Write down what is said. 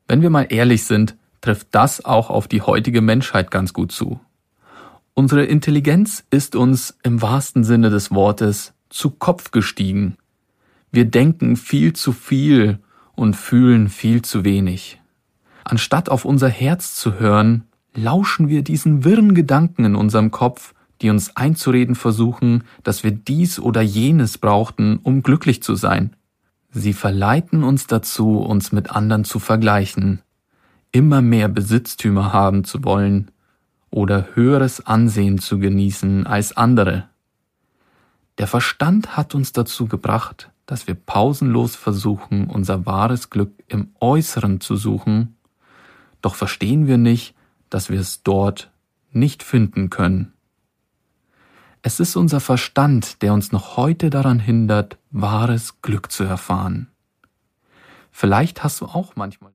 Wenn wir mal ehrlich sind, trifft das auch auf die heutige Menschheit ganz gut zu. Unsere Intelligenz ist uns im wahrsten Sinne des Wortes zu Kopf gestiegen. Wir denken viel zu viel und fühlen viel zu wenig. Anstatt auf unser Herz zu hören, lauschen wir diesen wirren Gedanken in unserem Kopf, die uns einzureden versuchen, dass wir dies oder jenes brauchten, um glücklich zu sein. Sie verleiten uns dazu, uns mit anderen zu vergleichen, immer mehr Besitztümer haben zu wollen oder höheres Ansehen zu genießen als andere. Der Verstand hat uns dazu gebracht, dass wir pausenlos versuchen, unser wahres Glück im Äußeren zu suchen, doch verstehen wir nicht, dass wir es dort nicht finden können. Es ist unser Verstand, der uns noch heute daran hindert, wahres Glück zu erfahren. Vielleicht hast du auch manchmal